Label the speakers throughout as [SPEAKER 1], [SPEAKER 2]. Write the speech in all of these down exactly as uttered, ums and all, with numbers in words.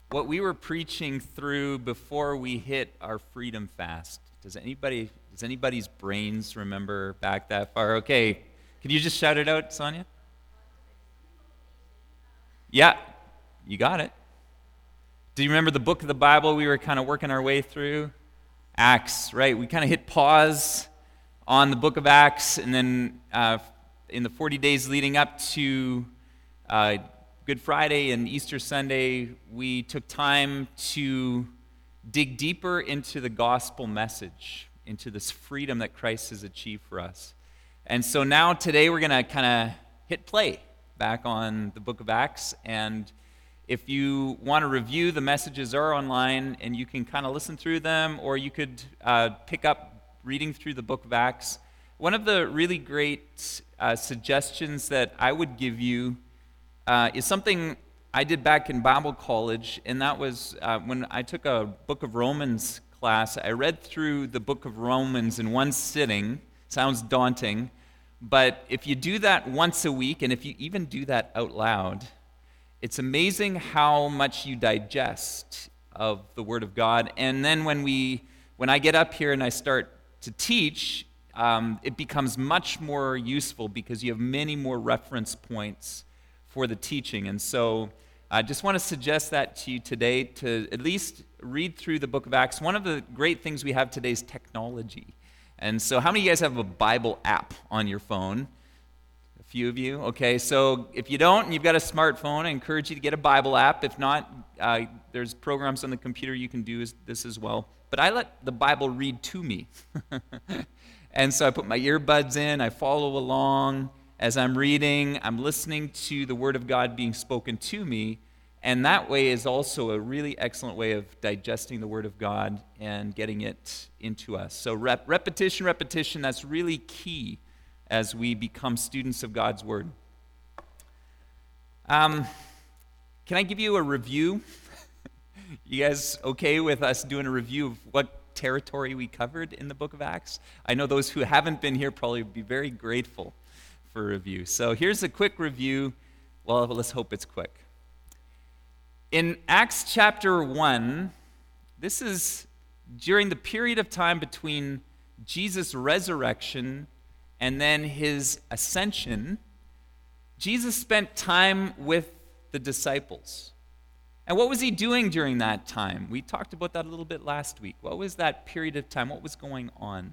[SPEAKER 1] what we were preaching through before we hit our freedom fast. Does anybody, does anybody's brains remember back that far? Okay, could you just shout it out, Sonia? Yeah, you got it. Do you remember the book of the Bible we were kind of working our way through? Acts, right? We kind of hit pause on the book of Acts, and then uh, in the forty days leading up to uh, Good Friday and Easter Sunday, we took time to dig deeper into the gospel message, into this freedom that Christ has achieved for us. And so now today we're going to kind of hit play back on the book of Acts, and if you want to review, the messages are online, and you can kind of listen through them, or you could uh, pick up reading through the book of Acts. One of the really great uh, suggestions that I would give you uh, is something I did back in Bible college, and that was uh, when I took a book of Romans class. I read through the book of Romans in one sitting. Sounds daunting, but if you do that once a week, and if you even do that out loud, it's amazing how much you digest of the Word of God. And then when we, when I get up here and I start to teach, um, it becomes much more useful because you have many more reference points for the teaching. And so I just want to suggest that to you today, to at least read through the book of Acts. One of the great things we have today is technology. And so how many of you guys have a Bible app on your phone? A few of you. Okay, so if you don't and you've got a smartphone, I encourage you to get a Bible app. If not, uh, there's programs on the computer you can do this as well. But I let the Bible read to me. And so I put my earbuds in, I follow along as I'm reading, I'm listening to the Word of God being spoken to me, and that way is also a really excellent way of digesting the Word of God and getting it into us. So rep- repetition, repetition, that's really key as we become students of God's Word. Um, can I give you a review? You guys okay with us doing a review of what territory we covered in the book of Acts? I know those who haven't been here probably would be very grateful for a review. So here's a quick review. Well, let's hope it's quick. In Acts chapter one, this is during the period of time between Jesus' resurrection and then his ascension. Jesus spent time with the disciples. And what was he doing during that time? We talked about that a little bit last week. What was that period of time? What was going on?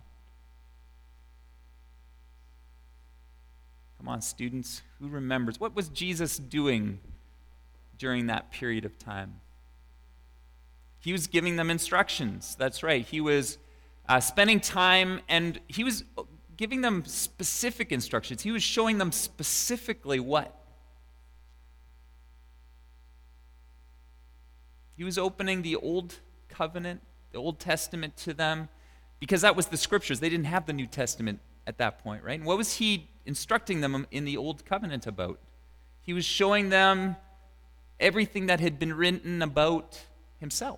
[SPEAKER 1] Come on, students, who remembers? What was Jesus doing during that period of time? He was giving them instructions. That's right. He was uh, spending time, and he was giving them specific instructions. He was showing them specifically what? He was opening the Old Covenant, the Old Testament to them, because that was the Scriptures. They didn't have the New Testament at that point, right? And what was he instructing them in the Old Covenant about? He was showing them everything that had been written about himself.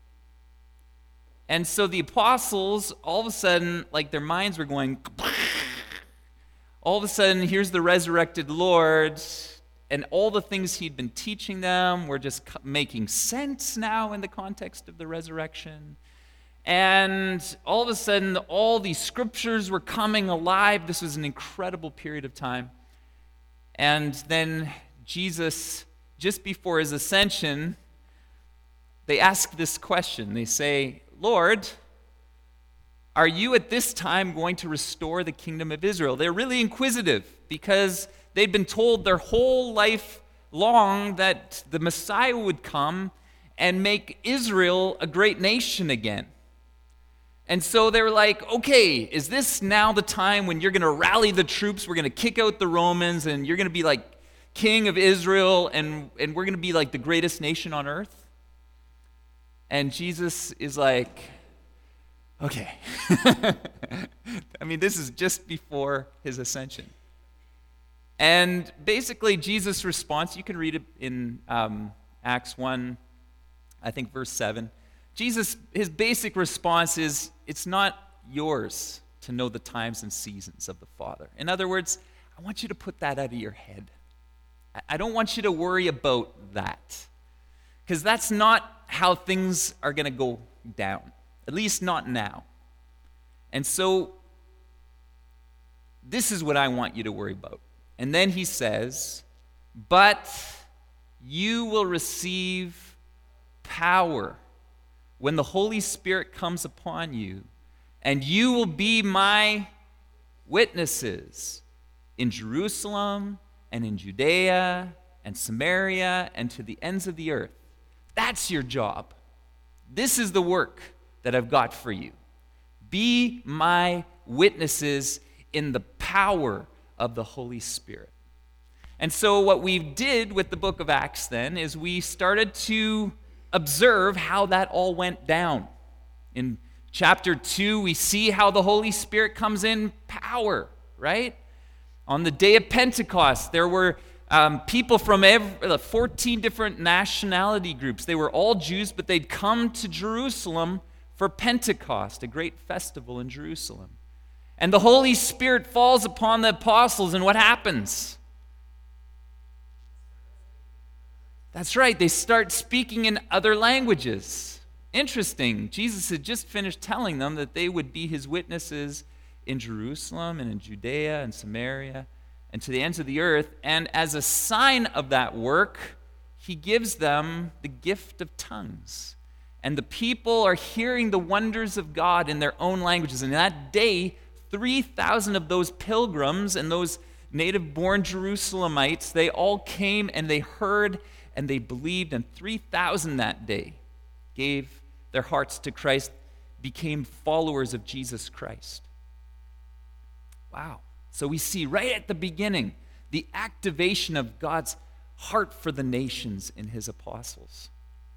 [SPEAKER 1] And so the apostles, all of a sudden, like their minds were going, all of a sudden, here's the resurrected Lord, and all the things he'd been teaching them were just making sense now in the context of the resurrection. And all of a sudden, all these scriptures were coming alive. This was an incredible period of time. And then Jesus, just before his ascension, they ask this question. They say, Lord, are you at this time going to restore the kingdom of Israel? They're really inquisitive because they'd been told their whole life long that the Messiah would come and make Israel a great nation again. And so they were like, okay, is this now the time when you're going to rally the troops, we're going to kick out the Romans, and you're going to be like king of Israel, and, and we're going to be like the greatest nation on earth? And Jesus is like, okay. I mean, this is just before his ascension. And basically, Jesus' response, you can read it in um, Acts one, I think verse seven. Jesus, his basic response is, it's not yours to know the times and seasons of the Father. In other words, I want you to put that out of your head. I don't want you to worry about that. because that's not how things are going to go down, at least not now. And so this is what I want you to worry about. And then he says, but you will receive power when the Holy Spirit comes upon you, and you will be my witnesses in Jerusalem and in Judea and Samaria and to the ends of the earth. That's your job. This is the work that I've got for you. Be my witnesses in the power of the Holy Spirit. And so what we did with the book of Acts then is we started to observe how that all went down. In chapter two, we see how the Holy Spirit comes in power, right? On the day of Pentecost, there were um, people from every, fourteen different nationality groups. They were all Jews, but they'd come to Jerusalem for Pentecost, a great festival in Jerusalem. And the Holy Spirit falls upon the apostles, and what happens? That's right, they start speaking in other languages. Interesting. Jesus had just finished telling them that they would be his witnesses in Jerusalem and in Judea and Samaria and to the ends of the earth. And as a sign of that work, he gives them the gift of tongues. And the people are hearing the wonders of God in their own languages. And that day, three thousand of those pilgrims and those native-born Jerusalemites, they all came and they heard and they believed, and three thousand that day gave their hearts to Christ, became followers of Jesus Christ. Wow. So we see right at the beginning the activation of God's heart for the nations in his apostles.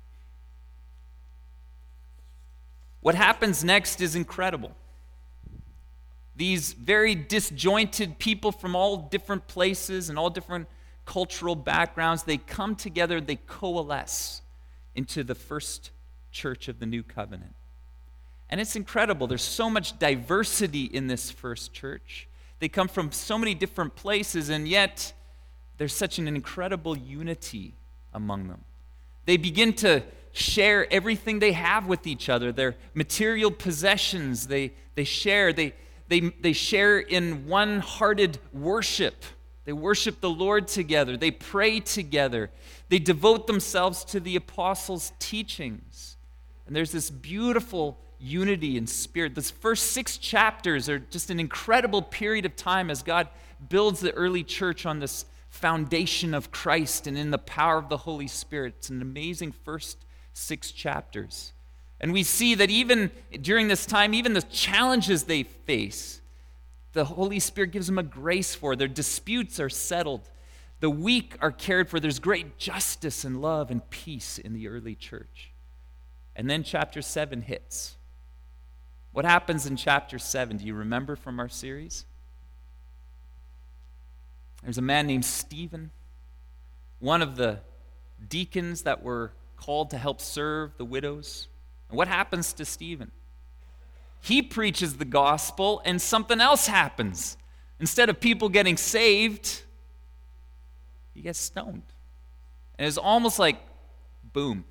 [SPEAKER 1] What happens next is incredible. These very disjointed people from all different places and all different cultural backgrounds, they come together, they coalesce into the first church of the new covenant. And it's incredible. There's so much diversity in this first church. They come from so many different places, and yet there's such an incredible unity among them. They begin to share everything they have with each other, their material possessions. They, they share. They, they, they share in one-hearted worship. They worship the Lord together. They pray together. They devote themselves to the apostles' teachings. And there's this beautiful unity in spirit. These first six chapters are just an incredible period of time as God builds the early church on this foundation of Christ and in the power of the Holy Spirit. It's an amazing first six chapters. And we see that even during this time, even the challenges they face, the Holy Spirit gives them a grace for. Their disputes are settled. The weak are cared for. There's great justice and love and peace in the early church. And then chapter seven hits. What happens in chapter seven? Do you remember from our series? There's a man named Stephen, one of the deacons that were called to help serve the widows. And what happens to Stephen? He preaches the gospel, and something else happens. Instead of people getting saved, he gets stoned. And it's almost like, boom.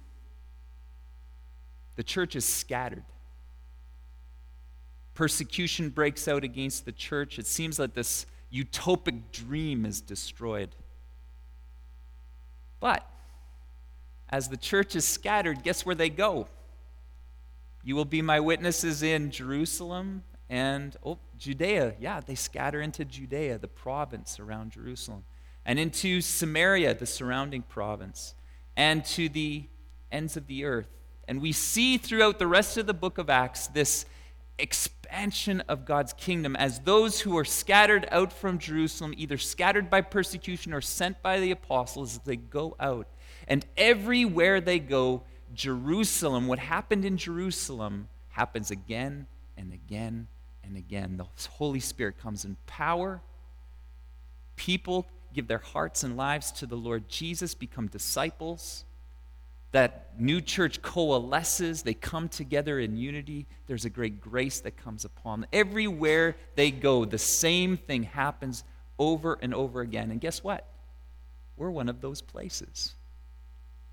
[SPEAKER 1] The church is scattered. Persecution breaks out against the church. It seems like this utopic dream is destroyed. But as the church is scattered, guess where they go? You will be my witnesses in Jerusalem and, oh, Judea. Yeah, they scatter into Judea, the province around Jerusalem, and into Samaria, the surrounding province, and to the ends of the earth. And we see throughout the rest of the book of Acts this expansion of God's kingdom as those who are scattered out from Jerusalem, either scattered by persecution or sent by the apostles, as they go out. And everywhere they go, Jerusalem, what happened in Jerusalem, happens again and again and again. The Holy Spirit comes in power. People give their hearts and lives to the Lord Jesus, become disciples. That new church coalesces. They come together in unity. There's a great grace that comes upon them. Everywhere they go, the same thing happens over and over again. And guess what? We're one of those places.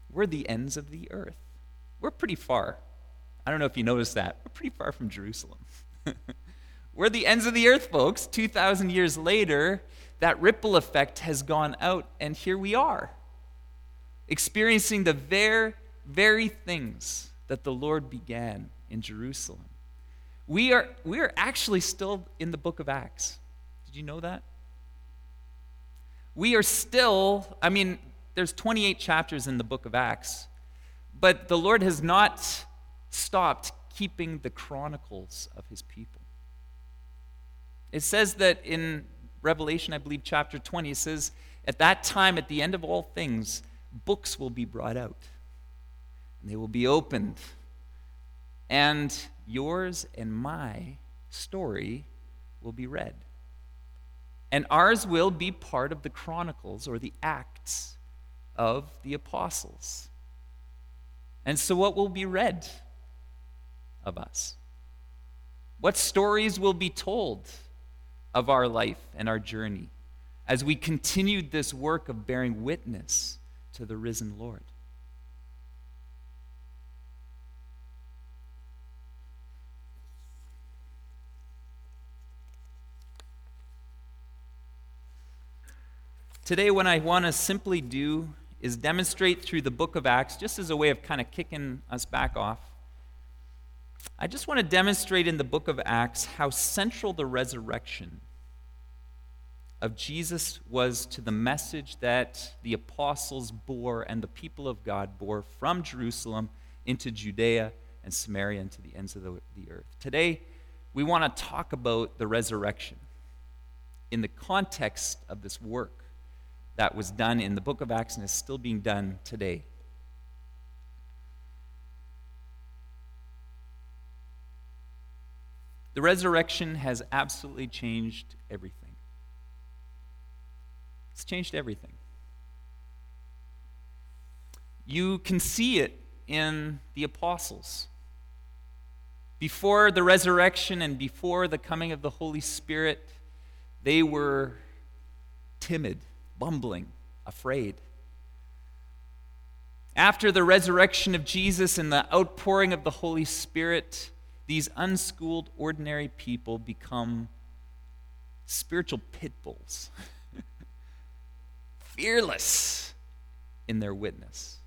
[SPEAKER 1] We're the ends of the earth. We're pretty far. I don't know if you noticed that. We're pretty far from Jerusalem. We're the ends of the earth, folks. two thousand years later, that ripple effect has gone out, and here we are, experiencing the very, very things that the Lord began in Jerusalem. We are, we are actually still in the book of Acts. Did you know that? We are still, I mean, there's twenty-eight chapters in the book of Acts, but the Lord has not stopped keeping the chronicles of his people. It says that in Revelation, I believe, chapter twenty, it says, at that time, at the end of all things, books will be brought out, and they will be opened, and yours and my story will be read. And ours will be part of the chronicles or the acts of the apostles. And so what will be read of us? What stories will be told of our life and our journey as we continued this work of bearing witness to the risen Lord? Today, what I want to simply do is demonstrate through the book of Acts, just as a way of kind of kicking us back off. I just want to demonstrate in the book of Acts how central the resurrection of Jesus was to the message that the apostles bore and the people of God bore from Jerusalem into Judea and Samaria and to the ends of the, the earth. Today, we want to talk about the resurrection in the context of this work that was done in the book of Acts and is still being done today. The resurrection has absolutely changed everything. It's changed everything. You can see it in the apostles. Before the resurrection and before the coming of the Holy Spirit, they were timid, bumbling, afraid. After the resurrection of Jesus and the outpouring of the Holy Spirit, these unschooled, ordinary people become spiritual pit bulls, fearless in their witness,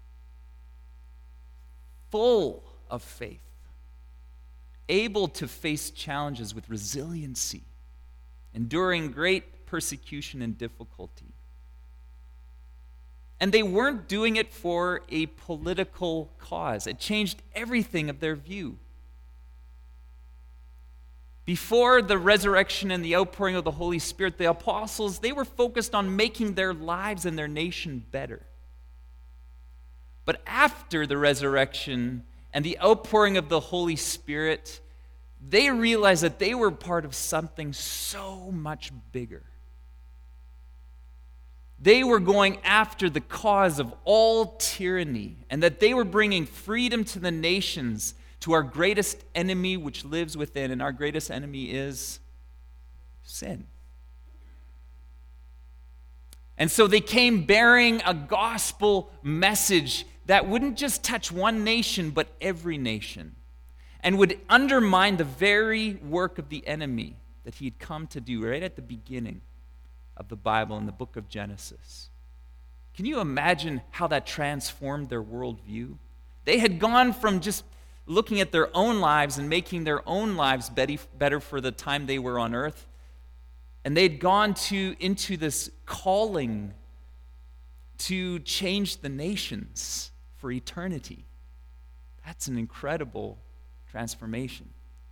[SPEAKER 1] full of faith, able to face challenges with resiliency, enduring great persecution and difficulty. And they weren't doing it for a political cause. It changed everything of their view. Before the resurrection and the outpouring of the Holy Spirit, the apostles, they were focused on making their lives and their nation better. But after the resurrection and the outpouring of the Holy Spirit, they realized that they were part of something so much bigger. They were going after the cause of all tyranny, and that they were bringing freedom to the nations, to our greatest enemy which lives within, and our greatest enemy is sin. And so they came bearing a gospel message that wouldn't just touch one nation, but every nation, and would undermine the very work of the enemy that he had come to do right at the beginning of the Bible in the book of Genesis. Can you imagine how that transformed their worldview? They had gone from just looking at their own lives and making their own lives better for the time they were on earth, and they'd gone to into this calling to change the nations for eternity. That's an incredible transformation.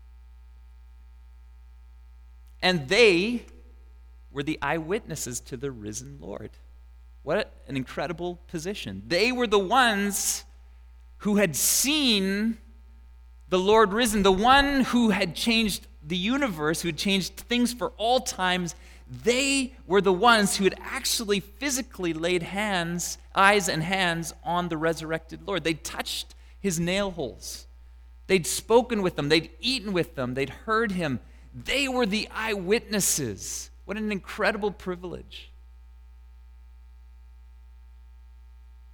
[SPEAKER 1] And they were the eyewitnesses to the risen Lord. What an incredible position. They were the ones who had seen the Lord risen, the one who had changed the universe, who had changed things for all times. They were the ones who had actually physically laid hands, eyes and hands on the resurrected Lord. They'd touched his nail holes. They'd spoken with them. They'd eaten with them. They'd heard him. They were the eyewitnesses. What an incredible privilege.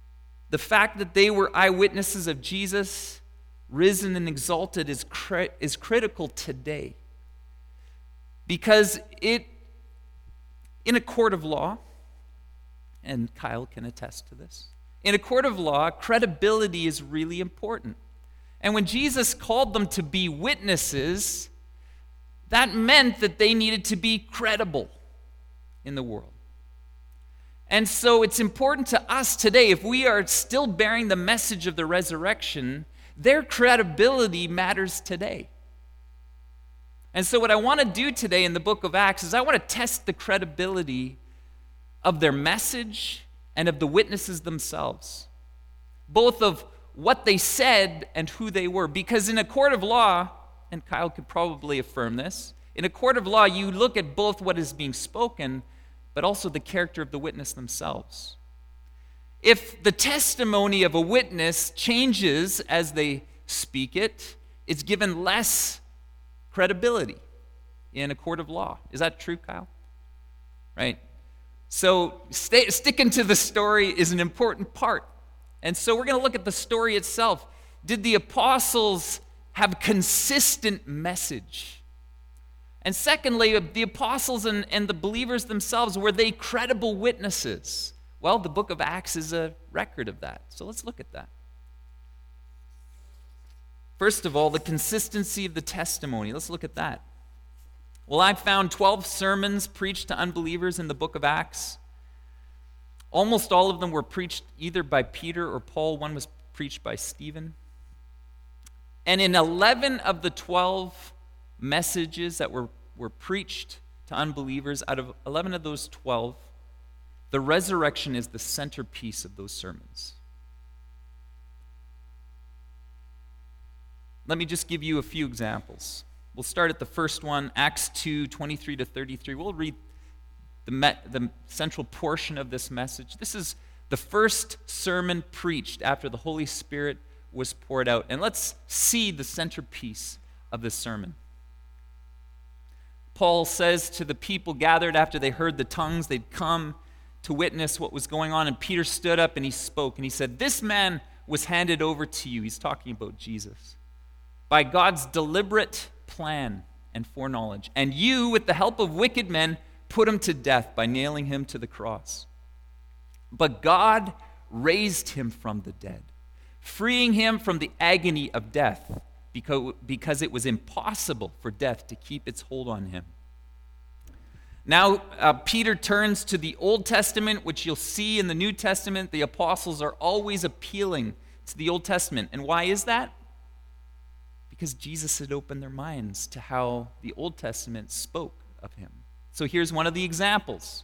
[SPEAKER 1] The fact that they were eyewitnesses of Jesus, risen and exalted, is, cri- is critical today. Because it, in a court of law, and Kyle can attest to this, in a court of law, credibility is really important. And when Jesus called them to be witnesses, that meant that they needed to be credible in the world. And so it's important to us today, if we are still bearing the message of the resurrection, their credibility matters today. And so what I want to do today in the book of Acts is I want to test the credibility of their message and of the witnesses themselves, both of what they said and who they were. Because in a court of law, and Kyle could probably affirm this, in a court of law, you look at both what is being spoken, but also the character of the witness themselves. If the testimony of a witness changes as they speak it, it's given less credibility in a court of law. Is that true, Kyle? Right? So stay, sticking to the story is an important part. And so we're going to look at the story itself. Did the apostles have consistent message? And secondly, the apostles and, and the believers themselves, were they credible witnesses? Well, the book of Acts is a record of that. So let's look at that. First of all, the consistency of the testimony. Let's look at that. Well, I found twelve sermons preached to unbelievers in the book of Acts. Almost all of them were preached either by Peter or Paul. One was preached by Stephen. And in eleven of the twelve messages that were, were preached to unbelievers, out of eleven of those twelve, the resurrection is the centerpiece of those sermons. Let me just give you a few examples. We'll start at the first one, Acts two, twenty-three to thirty-three. We'll read the, me- the central portion of this message. This is the first sermon preached after the Holy Spirit was poured out. And let's see the centerpiece of this sermon. Paul says to the people gathered after they heard the tongues, they'd come to witness what was going on. And Peter stood up and he spoke and he said, "This man was handed over to you." He's talking about Jesus. "By God's deliberate plan and foreknowledge. And you, with the help of wicked men, put him to death by nailing him to the cross. But God raised him from the dead, freeing him from the agony of death, because, because it was impossible for death to keep its hold on him." Now, uh, Peter turns to the Old Testament, which you'll see in the New Testament. The apostles are always appealing to the Old Testament. And why is that? Because Jesus had opened their minds to how the Old Testament spoke of him. So here's one of the examples.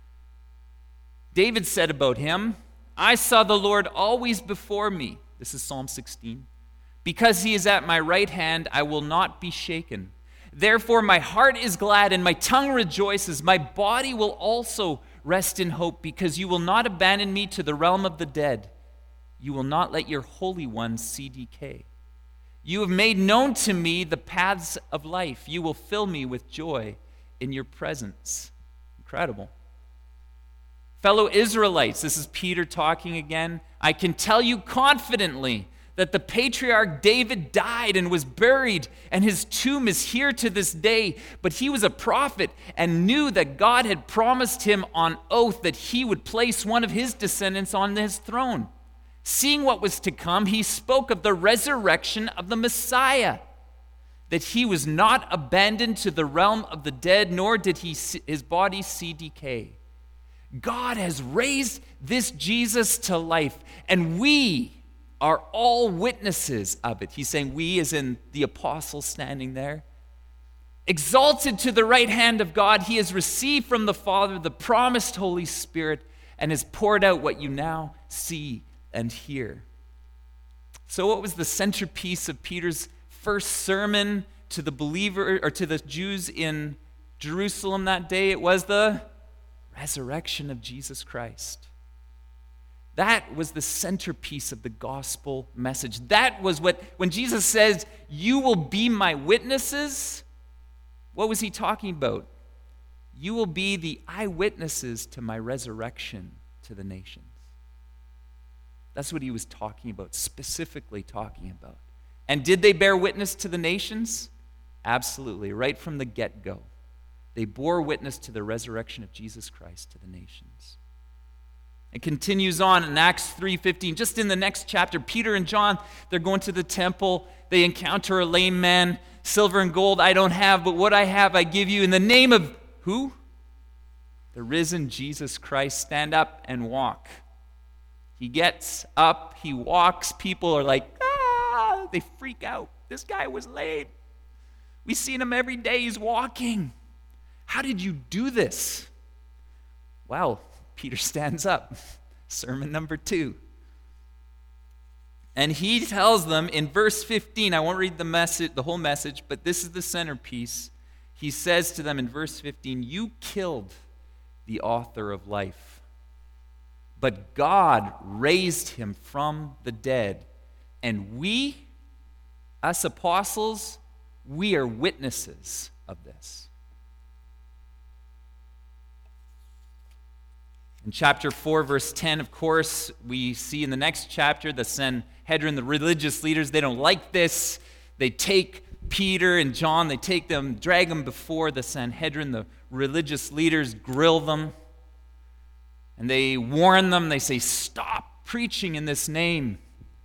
[SPEAKER 1] David said about him, "I saw the Lord always before me." This is Psalm sixteen. "Because he is at my right hand, I will not be shaken. Therefore my heart is glad and my tongue rejoices. My body will also rest in hope, because you will not abandon me to the realm of the dead. You will not let your Holy One see decay. You have made known to me the paths of life. You will fill me with joy in your presence." Incredible. "Fellow Israelites," this is Peter talking again, "I can tell you confidently that the patriarch David died and was buried, and his tomb is here to this day. But he was a prophet and knew that God had promised him on oath that he would place one of his descendants on his throne. Seeing what was to come, he spoke of the resurrection of the Messiah, that he was not abandoned to the realm of the dead, nor did he see, his body see decay. God has raised this Jesus to life, and we are all witnesses of it." He's saying we, as in the apostles standing there. "Exalted to the right hand of God, he has received from the Father the promised Holy Spirit and has poured out what you now see and hear." So what was the centerpiece of Peter's first sermon to the believer or to the Jews in Jerusalem that day? It was the resurrection of Jesus Christ. That was the centerpiece of the gospel message. That was what, when Jesus says, "You will be my witnesses," what was he talking about? You will be the eyewitnesses to my resurrection to the nations. That's what he was talking about, specifically talking about. And did they bear witness to the nations? Absolutely, right from the get-go. They bore witness to the resurrection of Jesus Christ to the nations. It continues on in Acts three fifteen. Just in the next chapter, Peter and John, they're going to the temple. They encounter a lame man. Silver and gold I don't have, but what I have I give you. In the name of who? The risen Jesus Christ. Stand up and walk. He gets up, he walks. People are like, ah, they freak out. This guy was lame. We've seen him every day. He's walking. How did you do this? Well, Peter stands up. Sermon number two. And he tells them in verse fifteen, I won't read the message, the whole message, but this is the centerpiece. He says to them in verse fifteen, you killed the author of life, but God raised him from the dead. And we, us apostles, we are witnesses of this. In chapter four, verse ten, of course, we see in the next chapter the Sanhedrin, the religious leaders, they don't like this. They take Peter and John, they take them, drag them before the Sanhedrin. The religious leaders grill them. And they warn them, they say, stop preaching in this name.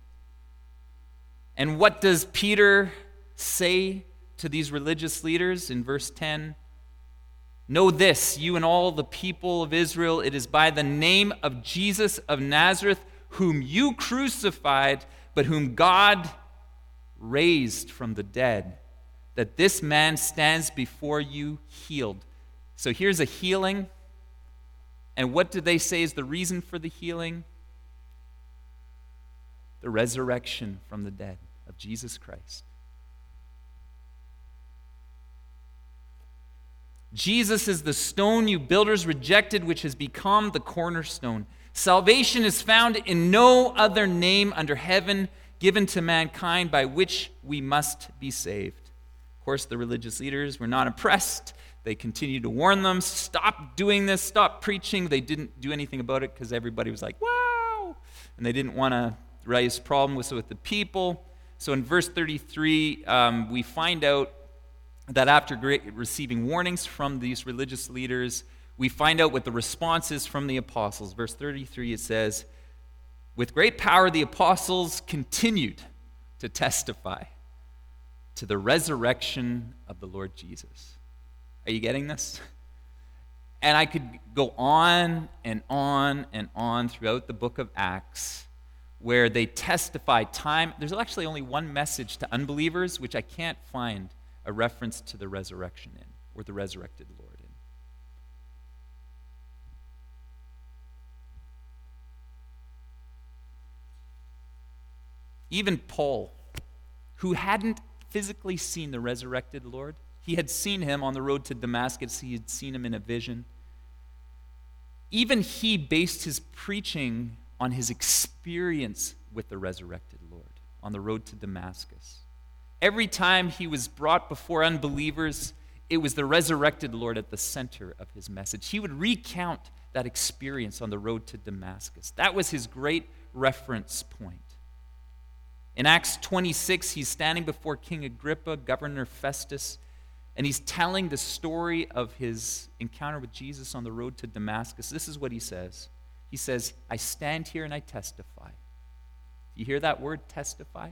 [SPEAKER 1] And what does Peter say to these religious leaders in verse ten? Know this, you and all the people of Israel, it is by the name of Jesus of Nazareth, whom you crucified, but whom God raised from the dead, that this man stands before you healed. So here's a healing. And what do they say is the reason for the healing? The resurrection from the dead of Jesus Christ. Jesus is the stone you builders rejected, which has become the cornerstone. Salvation is found in no other name under heaven given to mankind by which we must be saved. Of course, the religious leaders were not impressed. They continued to warn them, stop doing this, stop preaching. They didn't do anything about it because everybody was like, wow! And they didn't want to raise problems with the people. So in verse thirty-three, um, we find out that after receiving warnings from these religious leaders, we find out what the response is from the apostles. Verse thirty-three, it says, with great power the apostles continued to testify to the resurrection of the Lord Jesus. Are you getting this? And I could go on and on and on throughout the book of Acts where they testify time. There's actually only one message to unbelievers, which I can't find a reference to the resurrection in, or the resurrected Lord in. Even Paul, who hadn't physically seen the resurrected Lord, he had seen him on the road to Damascus, he had seen him in a vision. Even he based his preaching on his experience with the resurrected Lord on the road to Damascus. Every time he was brought before unbelievers, it was the resurrected Lord at the center of his message. He would recount that experience on the road to Damascus. That was his great reference point. In Acts twenty-six, he's standing before King Agrippa, Governor Festus, and he's telling the story of his encounter with Jesus on the road to Damascus. This is what he says. He says, I stand here and I testify. You hear that word, testify?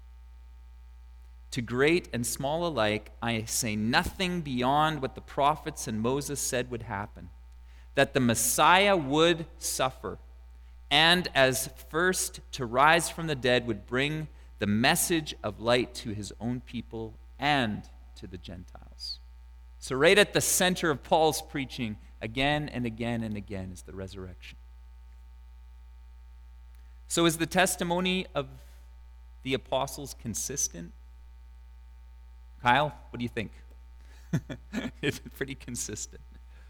[SPEAKER 1] To great and small alike, I say nothing beyond what the prophets and Moses said would happen, that the Messiah would suffer, and as first to rise from the dead would bring the message of light to his own people and to the Gentiles. So right at the center of Paul's preaching, again and again and again, is the resurrection. So is the testimony of the apostles consistent? Kyle, what do you think? It's pretty consistent.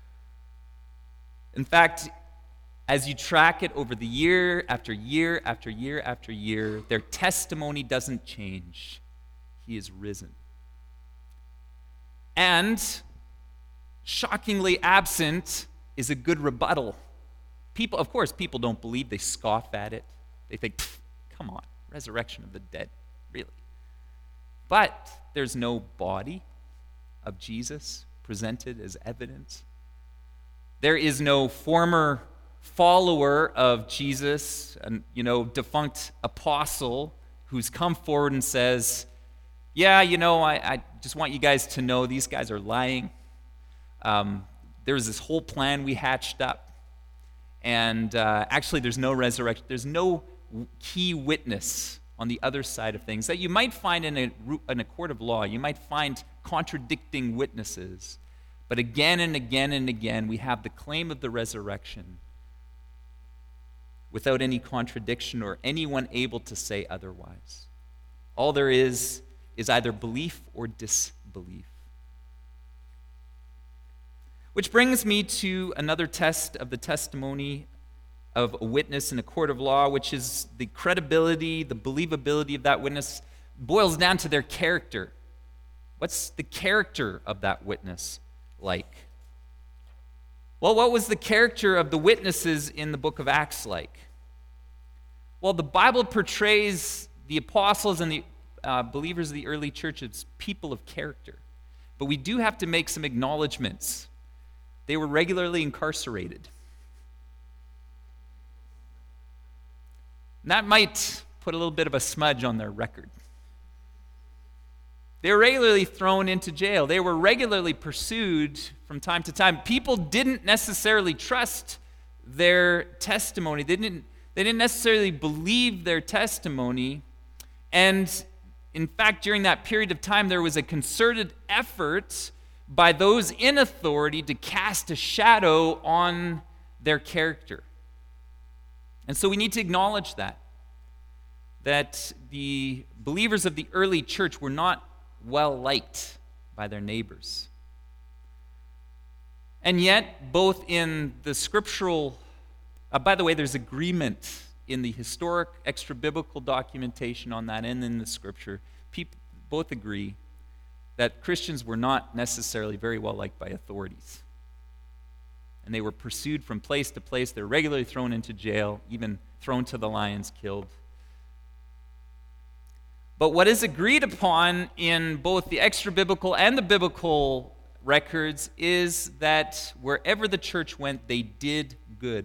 [SPEAKER 1] In fact, as you track it over the year after year after year after year, their testimony doesn't change. He is risen. And, shockingly absent is a good rebuttal. People, of course, people don't believe. They scoff at it. They think, come on, resurrection of the dead, really? But there's no body of Jesus presented as evidence. There is no former follower of Jesus, and you know, defunct apostle who's come forward and says, yeah, you know, I, I just want you guys to know these guys are lying. Um, there's this whole plan we hatched up. And uh, actually, there's no resurrection. There's no key witness on the other side of things that you might find in a, in a court of law. You might find contradicting witnesses. But again and again and again, we have the claim of the resurrection without any contradiction or anyone able to say otherwise. All there is is either belief or disbelief. Which brings me to another test of the testimony of a witness in a court of law, which is the credibility, the believability of that witness boils down to their character. What's the character of that witness like? Well, what was the character of the witnesses in the book of Acts like? Well, the Bible portrays the apostles and the uh, believers of the early church as people of character. But we do have to make some acknowledgments. They were regularly incarcerated. And that might put a little bit of a smudge on their record. They were regularly thrown into jail. They were regularly pursued from time to time. People didn't necessarily trust their testimony. They didn't, they didn't necessarily believe their testimony. And in fact, during that period of time, there was a concerted effort by those in authority to cast a shadow on their character. And so we need to acknowledge that, that the believers of the early church were not well liked by their neighbors. And yet, both in the scriptural, uh, by the way, there's agreement in the historic extra-biblical documentation on that and in the scripture. People both agree that Christians were not necessarily very well liked by authorities. And they were pursued from place to place. They were regularly thrown into jail, even thrown to the lions, killed. But what is agreed upon in both the extra-biblical and the biblical records is that wherever the church went, they did good.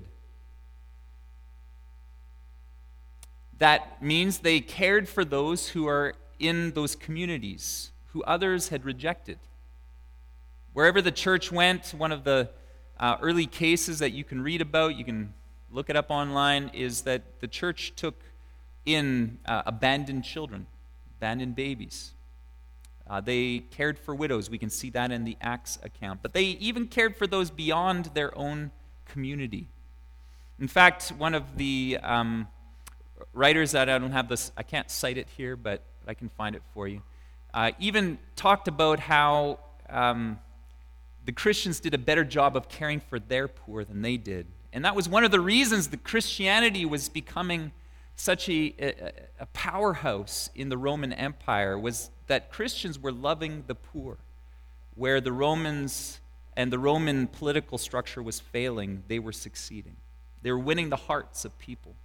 [SPEAKER 1] That means they cared for those who are in those communities, who others had rejected. Wherever the church went, one of the uh, early cases that you can read about, you can look it up online, is that the church took in uh, abandoned children, abandoned babies. Uh, they cared for widows. We can see that in the Acts account. But they even cared for those beyond their own community. In fact, one of the um, writers that I don't have this, I can't cite it here, but I can find it for you, uh, even talked about how um, the Christians did a better job of caring for their poor than they did. And that was one of the reasons that Christianity was becoming such a, a, a powerhouse in the Roman Empire, was that Christians were loving the poor. Where the Romans and the Roman political structure was failing, they were succeeding. They were winning the hearts of people.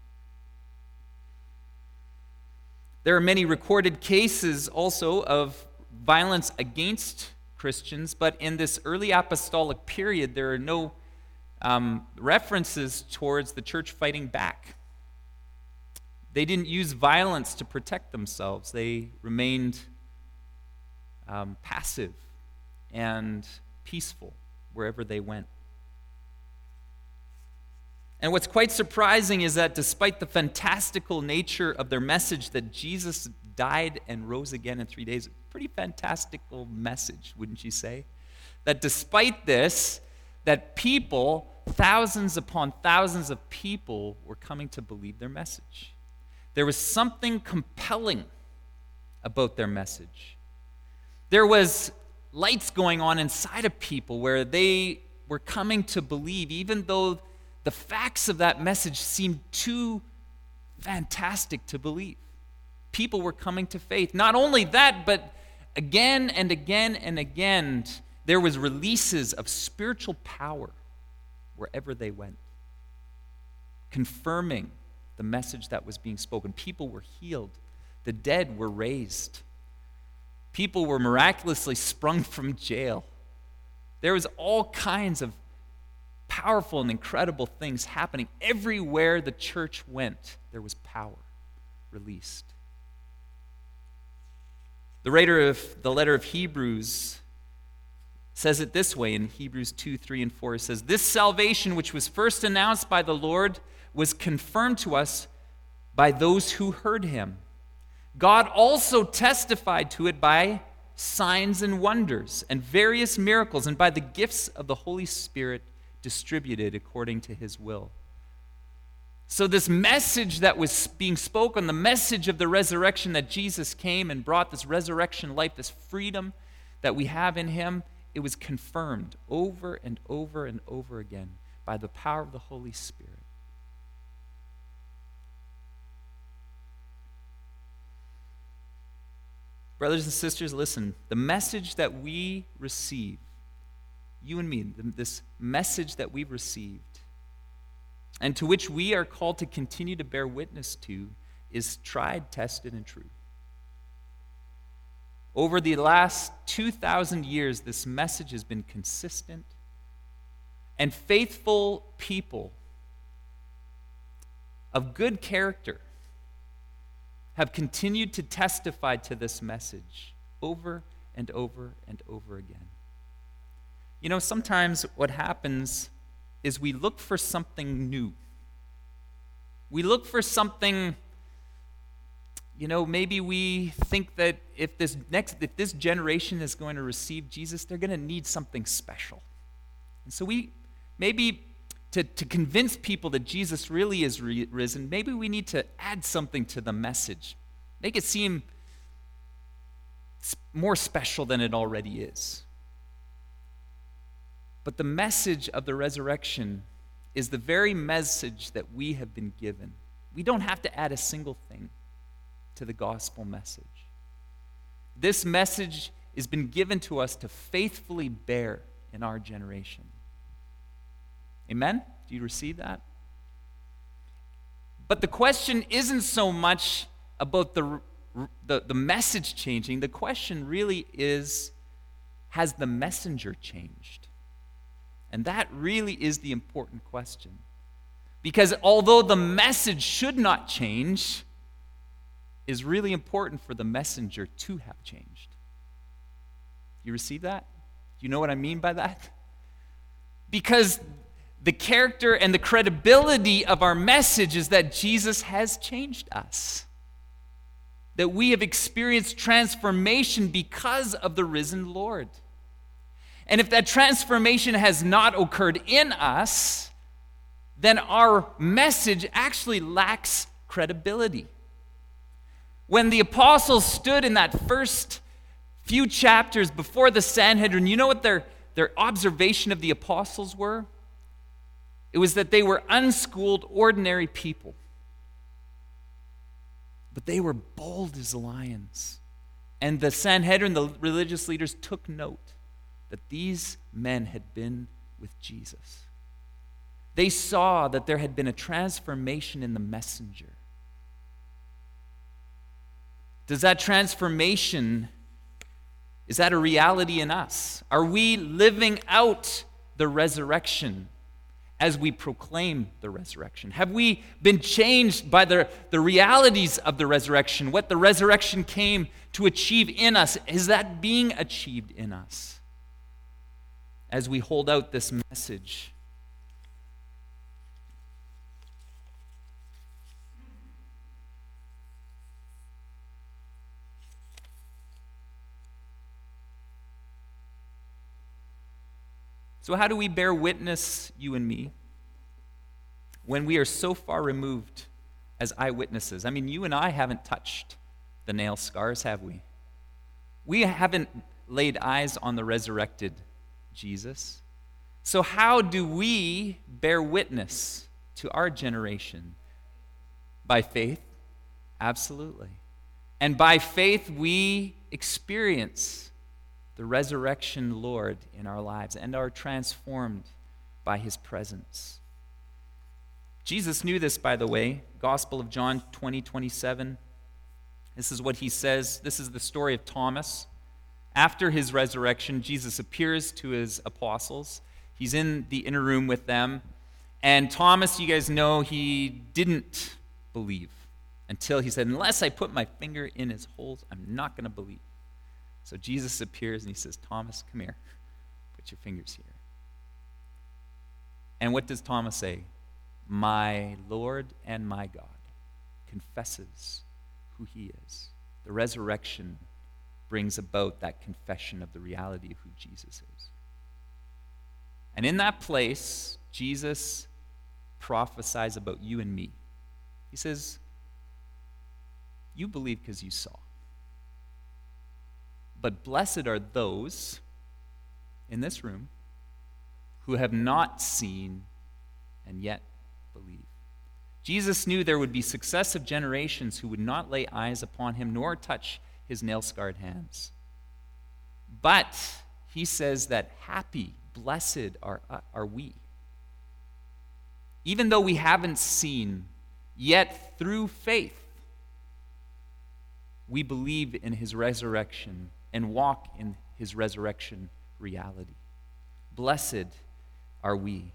[SPEAKER 1] There are many recorded cases also of violence against Christians, but in this early apostolic period, there are no um, references towards the church fighting back. They didn't use violence to protect themselves. They remained um, passive and peaceful wherever they went. And what's quite surprising is that despite the fantastical nature of their message that Jesus died and rose again in three days, a pretty fantastical message, wouldn't you say? That despite this, that people, thousands upon thousands of people, were coming to believe their message. There was something compelling about their message. There was lights going on inside of people where they were coming to believe, even though the facts of that message seemed too fantastic to believe. People were coming to faith. Not only that, but again and again and again, there was releases of spiritual power wherever they went, confirming the message that was being spoken. People were healed. The dead were raised. People were miraculously sprung from jail. There was all kinds of powerful and incredible things happening. Everywhere the church went, there was power released. The writer of the letter of Hebrews says it this way in Hebrews two, three, and four. It says, "This salvation which was first announced by the Lord was confirmed to us by those who heard him. God also testified to it by signs and wonders and various miracles and by the gifts of the Holy Spirit distributed according to his will." So this message that was being spoken, the message of the resurrection, that Jesus came and brought this resurrection life, this freedom that we have in him, it was confirmed over and over and over again by the power of the Holy Spirit. Brothers and sisters, listen. The message that we receive, you and me, this message that we've received, and to which we are called to continue to bear witness to, is tried, tested, and true. Over the last two thousand years, this message has been consistent, and faithful people of good character have continued to testify to this message over and over and over again. You know, sometimes what happens is we look for something new. We look for something, you know, maybe we think that if this next, if this generation is going to receive Jesus, they're going to need something special. And so we, maybe to, to convince people that Jesus really is re- risen, maybe we need to add something to the message. Make it seem more special than it already is. But the message of the resurrection is the very message that we have been given. We don't have to add a single thing to the gospel message. This message has been given to us to faithfully bear in our generation. Amen? Do you receive that? But the question isn't so much about the, the, the message changing. The question really is, has the messenger changed? And that really is the important question. Because although the message should not change, it's really important for the messenger to have changed. You receive that? Do you know what I mean by that? Because the character and the credibility of our message is that Jesus has changed us. That we have experienced transformation because of the risen Lord. And if that transformation has not occurred in us, then our message actually lacks credibility. When the apostles stood in that first few chapters before the Sanhedrin, you know what their, their observation of the apostles were? It was that they were unschooled, ordinary people. But they were bold as lions. And the Sanhedrin, the religious leaders, took note that these men had been with Jesus. They saw that there had been a transformation in the messenger. Does that transformation, is that a reality in us? Are we living out the resurrection as we proclaim the resurrection? Have we been changed by the, the realities of the resurrection? What the resurrection came to achieve in us, is that being achieved in us as we hold out this message? So how do we bear witness, you and me, when we are so far removed as eyewitnesses? I mean, you and I haven't touched the nail scars, have we? We haven't laid eyes on the resurrected Jesus. So how do we bear witness to our generation? By faith? Absolutely. And by faith, we experience the resurrection Lord in our lives and are transformed by his presence. Jesus knew this, by the way. Gospel of John twenty, twenty-seven. This is what he says. This is the story of Thomas. After his resurrection, Jesus appears to his apostles. He's in the inner room with them. And Thomas, you guys know, he didn't believe until he said, unless I put my finger in his holes, I'm not going to believe. So Jesus appears and he says, Thomas, come here. Put your fingers here. And what does Thomas say? My Lord and my God. Confesses who he is. The resurrection brings about that confession of the reality of who Jesus is. And in that place, Jesus prophesies about you and me. He says, you believe because you saw. But blessed are those in this room who have not seen and yet believe. Jesus knew there would be successive generations who would not lay eyes upon him nor touch his nail-scarred hands. But he says that happy, blessed are, uh, are we. Even though we haven't seen, yet through faith, we believe in his resurrection and walk in his resurrection reality. Blessed are we.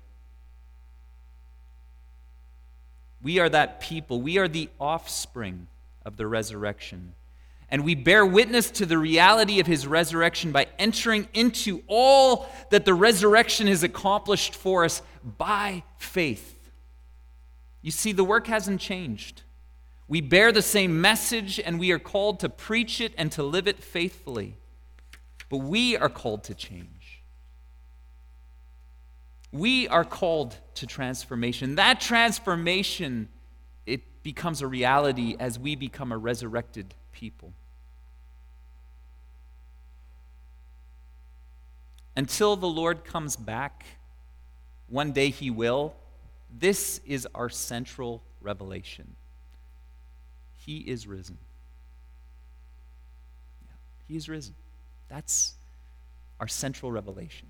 [SPEAKER 1] We are that people. We are the offspring of the resurrection. And we bear witness to the reality of his resurrection by entering into all that the resurrection has accomplished for us by faith. You see, the work hasn't changed. We bear the same message, and we are called to preach it and to live it faithfully. But we are called to change. We are called to transformation. That transformation, it becomes a reality as we become a resurrected people. Until the Lord comes back, one day he will, this is our central revelation. He is risen. Yeah, he is risen. That's our central revelation.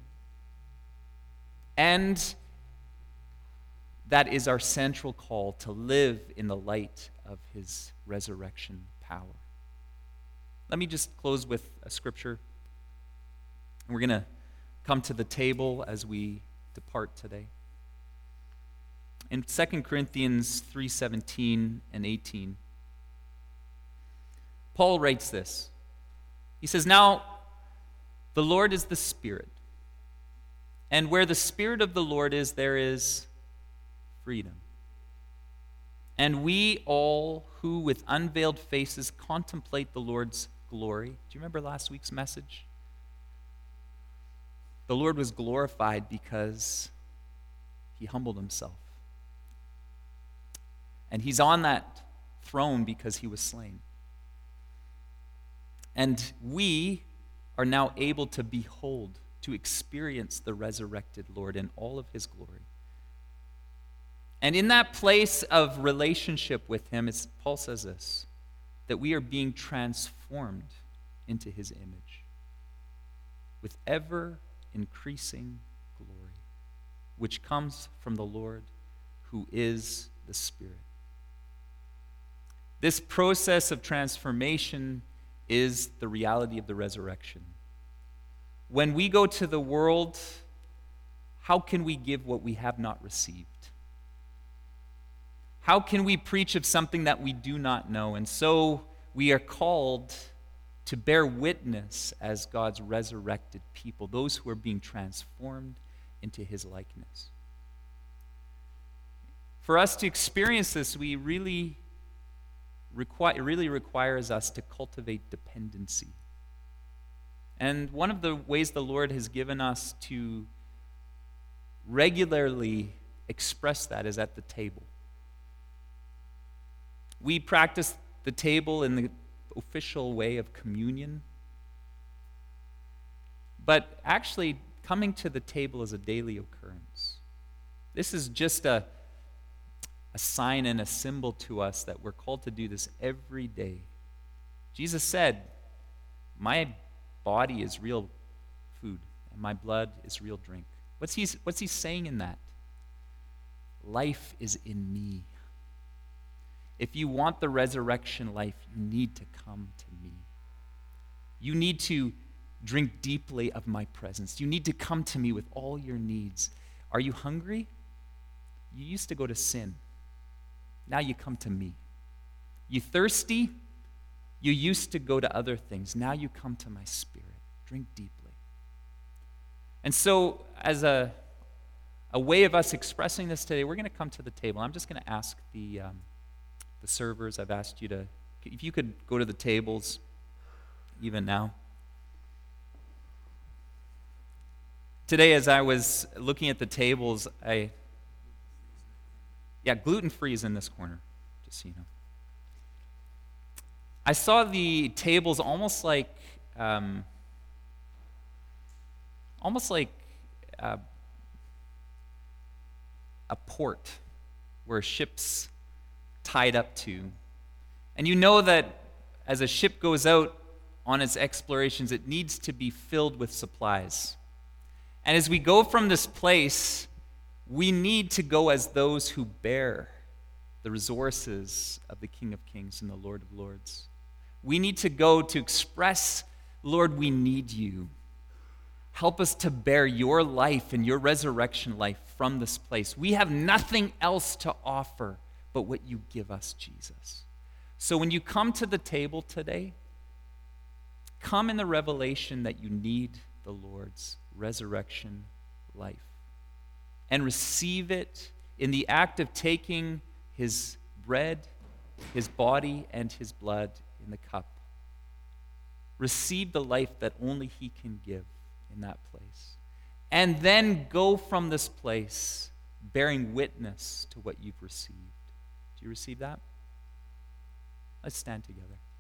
[SPEAKER 1] And that is our central call to live in the light of his resurrection power. Let me just close with a scripture. We're going to come to the table as we depart today. In Second Corinthians three seventeen and eighteen, Paul writes this. He says, now the Lord is the Spirit, and where the Spirit of the Lord is, there is freedom. And we all who with unveiled faces contemplate the Lord's glory. Do you remember last week's message? The Lord was glorified because he humbled himself. And he's on that throne because he was slain. And we are now able to behold, to experience the resurrected Lord in all of his glory. And in that place of relationship with him, it's, Paul says this, that we are being transformed into his image with ever increasing glory, which comes from the Lord who is the Spirit. This process of transformation is the reality of the resurrection. When we go to the world, how can we give what we have not received? How can we preach of something that we do not know? And so we are called to bear witness as God's resurrected people, those who are being transformed into his likeness. For us to experience this, we really require, it really requires us to cultivate dependency. And one of the ways the Lord has given us to regularly express that is at the table. We practice the table in the official way of communion. But actually, coming to the table is a daily occurrence. This is just a, a sign and a symbol to us that we're called to do this every day. Jesus said, my body is real food, and my blood is real drink. What's he, what's he saying in that? life is in me. If you want the resurrection life, you need to come to me. You need to drink deeply of my presence. You need to come to me with all your needs. Are you hungry? You used to go to sin. Now you come to me. You thirsty? You used to go to other things. Now you come to my Spirit. Drink deeply. And so, as a, a way of us expressing this today, we're going to come to the table. I'm just going to ask the, um, the servers, I've asked you to, if you could go to the tables even now. Today, as I was looking at the tables, I, yeah, gluten-free is in this corner, just so you know. I saw the tables almost like, um, almost like uh, a port where ships tied up to. And you know that as a ship goes out on its explorations, it needs to be filled with supplies. And as we go from this place, we need to go as those who bear the resources of the King of Kings and the Lord of Lords. We need to go to express, Lord, we need you. Help us to bear your life and your resurrection life from this place. We have nothing else to offer but what you give us, Jesus. So when you come to the table today, come in the revelation that you need the Lord's resurrection life and receive it in the act of taking his bread, his body, and his blood in the cup. Receive the life that only he can give in that place. And then go from this place bearing witness to what you've received. Do you receive that? Let's stand together.